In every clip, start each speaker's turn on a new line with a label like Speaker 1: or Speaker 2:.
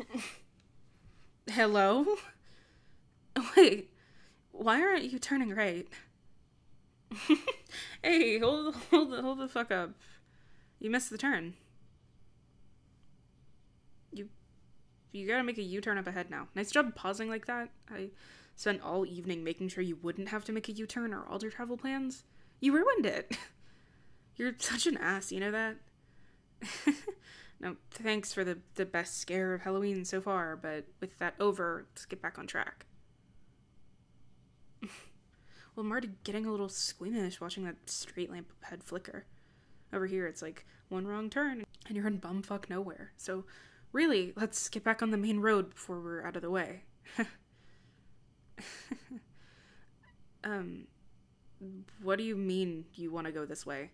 Speaker 1: Hello? Wait, why aren't you turning right? Hey, hold the fuck up. You missed the turn. You you gotta make a U-turn up ahead now. Nice job pausing like that. I spent all evening making sure you wouldn't have to make a U-turn or alter travel plans. You ruined it. You're such an ass, you know that? No, thanks for the best scare of Halloween so far, but with that over, let's get back on track. Well, I'm already getting a little squeamish watching that street lamp head flicker. Over here, it's like one wrong turn, and you're in bumfuck nowhere. So, really, let's get back on the main road before we're out of the way. um, what do you mean you want to go this way?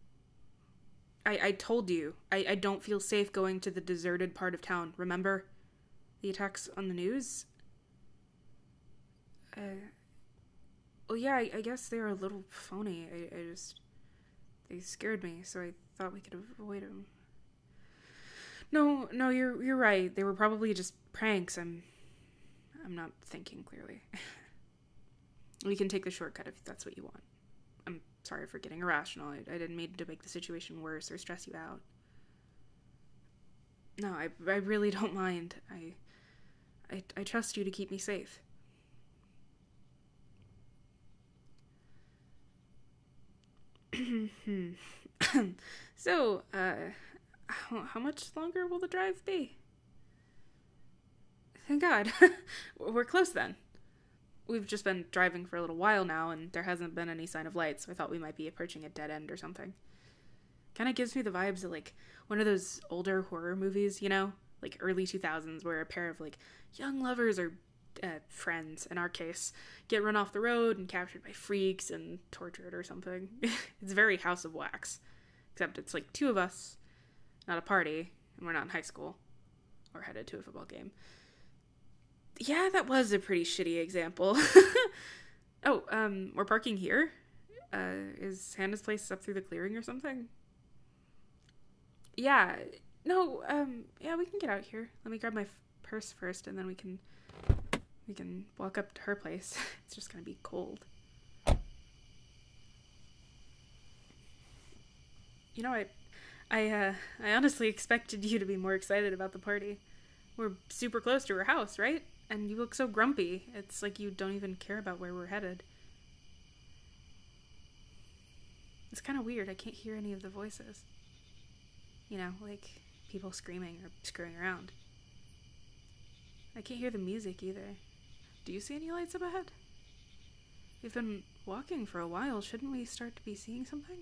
Speaker 1: I told you, I don't feel safe going to the deserted part of town, remember? The attacks on the news? Well, yeah, I guess they were a little phony. They scared me, so I thought we could avoid them. No, you're right. They were probably just pranks. I'm not thinking clearly. We can take the shortcut if that's what you want. I'm sorry for getting irrational. I didn't mean to make the situation worse or stress you out. No, I really don't mind. I trust you to keep me safe. So, how much longer will the drive be? Thank God. We're close then. We've just been driving for a little while now, and there hasn't been any sign of light, so I thought we might be approaching a dead end or something. Kind of gives me the vibes of, like, one of those older horror movies, you know? Like, early 2000s, where a pair of, like, young lovers or friends, in our case, get run off the road and captured by freaks and tortured or something. It's very House of Wax. Except it's, like, two of us, not a party, and we're not in high school. Or headed to a football game. Yeah, that was a pretty shitty example. Oh, we're parking here? Is Hannah's place up through the clearing or something? Yeah, no, yeah, we can get out here. Let me grab my purse first, and then we can walk up to her place. It's just gonna be cold. You know, I honestly expected you to be more excited about the party. We're super close to her house, right? And you look so grumpy. It's like you don't even care about where we're headed. It's kind of weird. I can't hear any of the voices. You know, like people screaming or screwing around. I can't hear the music either. Do you see any lights up ahead? We've been walking for a while. Shouldn't we start to be seeing something?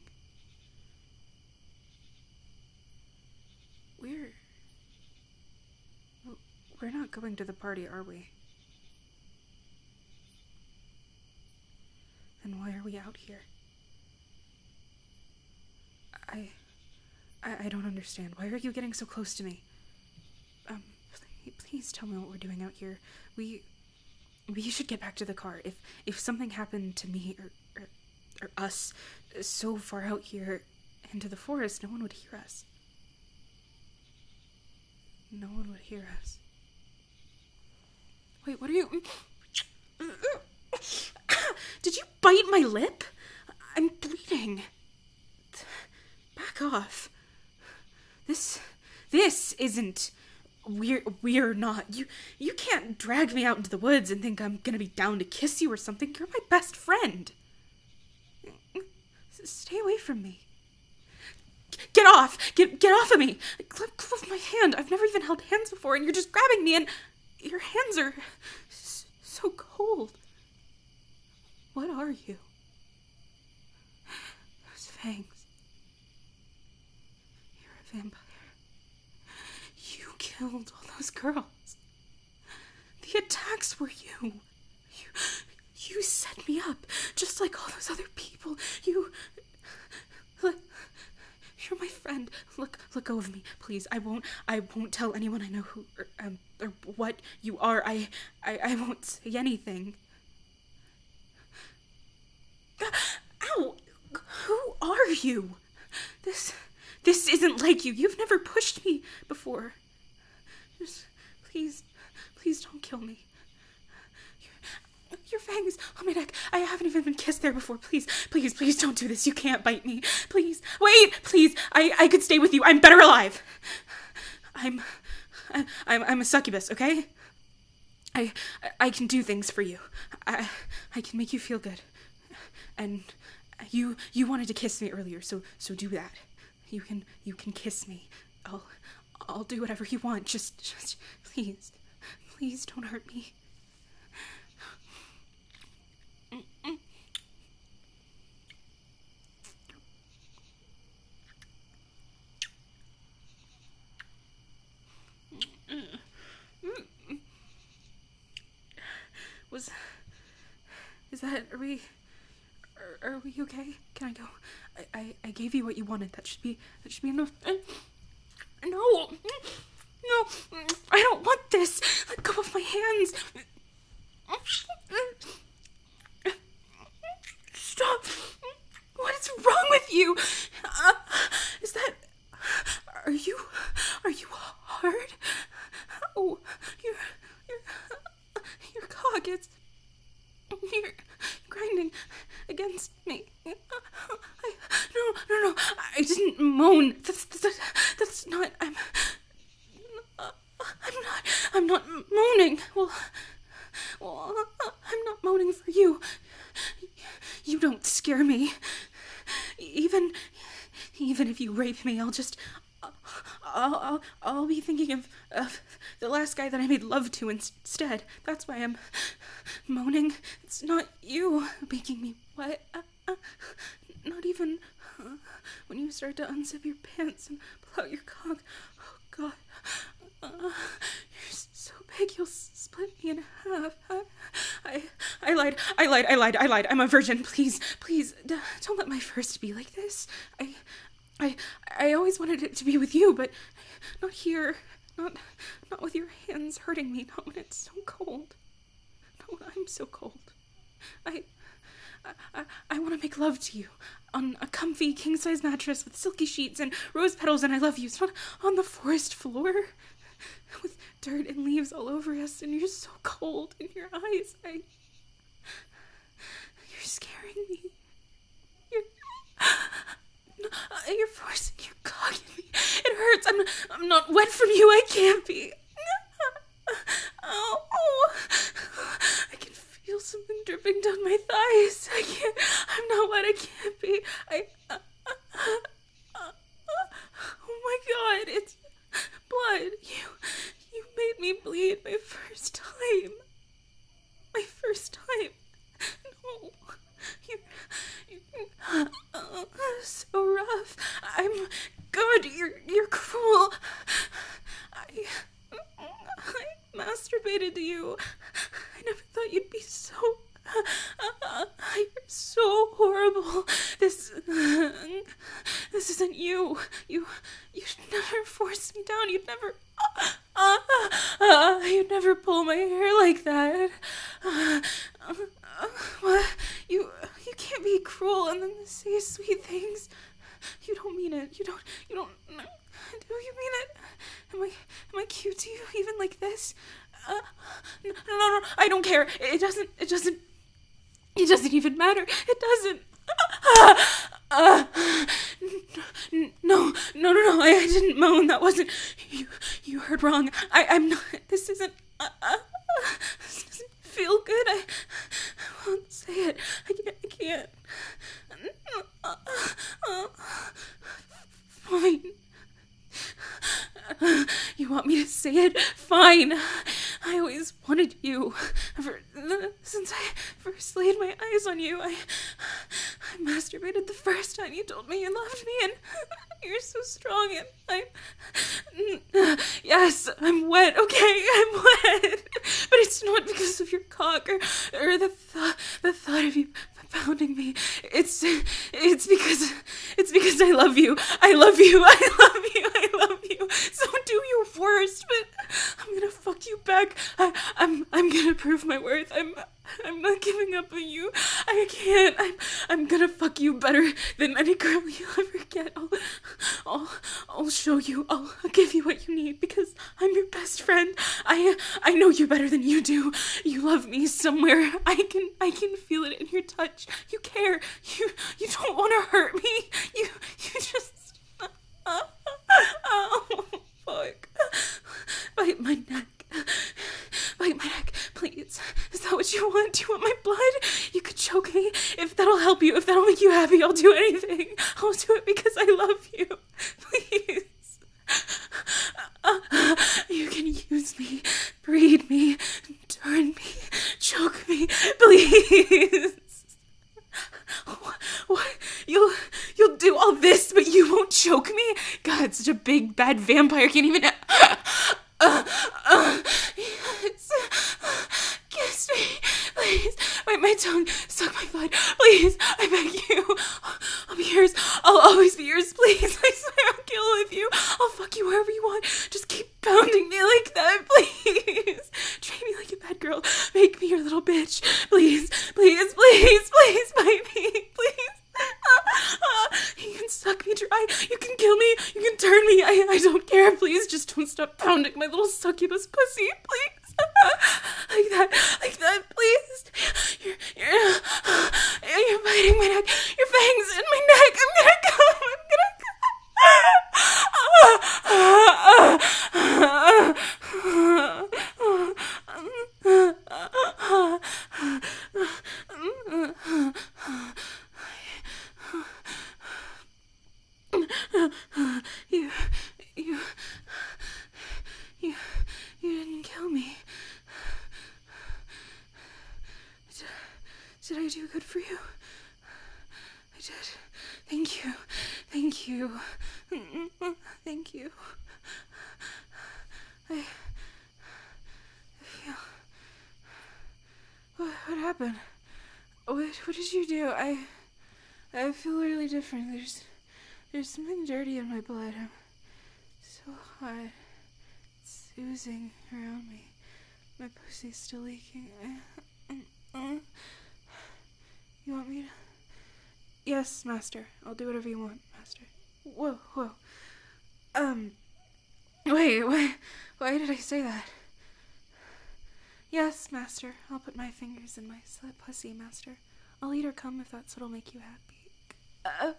Speaker 1: We're not going to the party, are we? Then why are we out here? I don't understand. Why are you getting so close to me? Please tell me what we're doing out here. We should get back to the car. If something happened to me or us so far out here into the forest, no one would hear us. No one would hear us. Wait, what are you... Did you bite my lip? I'm bleeding. Back off. This isn't... We're not. You can't drag me out into the woods and think I'm gonna be down to kiss you or something. You're my best friend. Stay away from me. Get off! Get off of me! Let go of my hand. I've never even held hands before, and you're just grabbing me, and your hands are so cold. What are you? Those fangs. You're a vampire. You killed all those girls. The attacks were you. You set me up, just like all those other people. You're my friend. Let go of me, please. I won't tell anyone I know who or what you are. I won't say anything. Ow! Who are you? This isn't like you. You've never pushed me before. Just Please, please don't kill me. Your fangs on my neck. I haven't even been kissed there before. Please, please, please don't do this. You can't bite me. Please, wait, please. I could stay with you. I'm better alive. I'm a succubus, okay? I can do things for you. I can make you feel good. And you wanted to kiss me earlier, so do that. You can kiss me. I'll do whatever you want. Just please don't hurt me. Are we okay? Can I go? I gave you what you wanted. That should be enough. No, I don't want this. Let go of my hands. Stop. What is wrong with you? Is that... Are you hard? Oh, your cock, you're grinding against me. No, I didn't moan. That's not... I'm not moaning. Well, I'm not moaning for you. You don't scare me. Even if you rape me, I'll be thinking of the last guy that I made love to instead. That's why I'm moaning. It's not you making me wet. Not even when you start to unzip your pants and pull out your cock. Oh God. You're so big you'll split me in half. I lied. I'm a virgin. Please, don't let my first be like this. I always wanted it to be with you, but not here. Not with your hands hurting me. Not when it's so cold. Not when I'm so cold. I want to make love to you on a comfy king-size mattress with silky sheets and rose petals, and I love you. It's not on the forest floor with dirt and leaves all over us, and you're so cold in your eyes. You're scaring me. You're forcing your cock in me. It hurts. I'm not wet from you. I can't be. Oh. I can feel something dripping down my thighs. I'm not wet. I can't be. Oh my God, it's blood. You made me bleed my first time. No. You're so rough. I'm good. You're cruel. I masturbated to you. I never thought you'd be so... you're so horrible. This isn't you. You should never force me down. You'd never pull my hair like that. What? You can't be cruel and then say sweet things. You don't mean it. You don't. Do you mean it? Am I cute to you even like this? No. I don't care. It doesn't even matter. It doesn't. No. I didn't moan. That wasn't. You heard wrong. I'm not. This isn't. This doesn't feel good. I won't say it. I can't. Fine. You want me to say it? Fine. I always wanted you. Since I first laid my eyes on you, I masturbated the first time you told me you loved me, and you're so strong, and yes, I'm wet, okay? I'm wet. But it's not because of your cock or the thought of you pounding me. It's because I love you. I love you. So do your worst, but I'm gonna fuck you back. I'm gonna prove my worth. I'm I'm not giving up on you. I can't. I'm gonna fuck you better than any girl you'll ever get. I'll show you. I'll give you what you need because I'm your best friend. I know you better than you do. You love me somewhere. I can feel it in your touch. You care. You don't want to hurt me. You just. Oh, fuck. Bite my neck. Bite my neck, please. Is that what you want? Do you want my blood? You could choke me. If that'll help you, if that'll make you happy, I'll do anything. I'll do it because I love you. Please. You can use me, breed me, turn me, choke me, please. What? You'll do all this, but you won't choke me? God, such a big, bad vampire can't even... Yes. Kiss me, please. Bite my tongue, suck my blood, please. I beg you. I'll be yours. I'll always be yours, please. I swear I'll kill with you. I'll fuck you wherever you want. Just keep pounding me like that, please. Treat me like a bad girl. Make me your little bitch. Please, please, please, please bite me, please. You can suck me dry. You can kill me. You can turn me. I don't care. Please, just don't stop pounding my little succubus pussy, please. Like that, please. You're biting my neck. Your fangs in my neck. I'm gonna come. You didn't kill me. Did I do good for you? I did. Thank you. Thank you. Thank you. I feel... What happened? What did you do? I feel really different. There's something dirty in my blood. I'm so hot. It's oozing around me. My pussy's still leaking. You want me to... Yes, Master. I'll do whatever you want, Master. Whoa. Wait, why did I say that? Yes, Master. I'll put my fingers in my slit pussy, Master. I'll eat or come if that's what'll make you happy.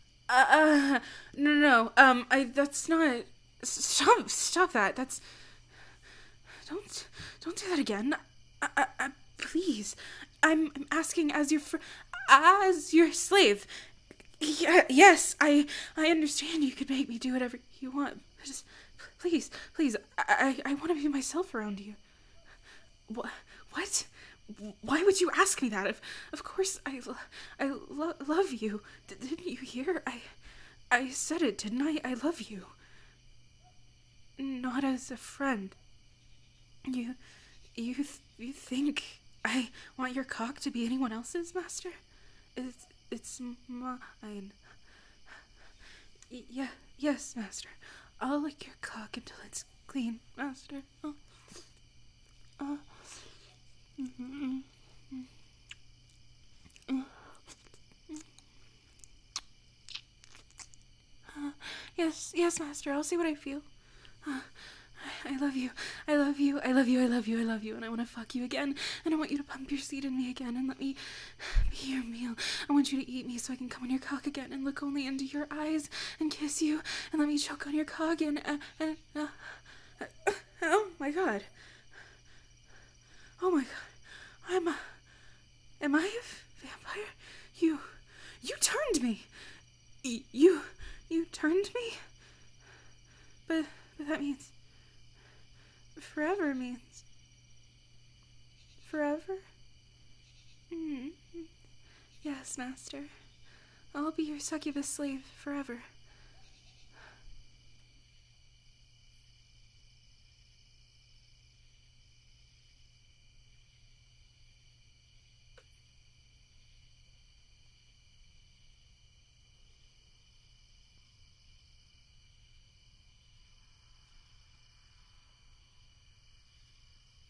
Speaker 1: No. That's not... Stop that. That's... Don't do that again. Please. I'm asking as your slave. Yes, I understand you could make me do whatever you want. Just, please, I want to be myself around you. What? Why would you ask me that? Of course I love you. Didn't you hear? I said it, didn't I? I love you. Not as a friend. You think I want your cock to be anyone else's, Master? It's mine. Yes, Master. I'll lick your cock until it's clean, Master. Yes, Master. I'll see what I feel. I love you, and I want to fuck you again, and I want you to pump your seed in me again, and let me be your meal. I want you to eat me so I can come on your cock again, and look only into your eyes, and kiss you, and let me choke on your cock, and oh my god. Am I a vampire? You turned me. You turned me? But that means... Forever means... Forever? Yes, Master. I'll be your succubus slave forever.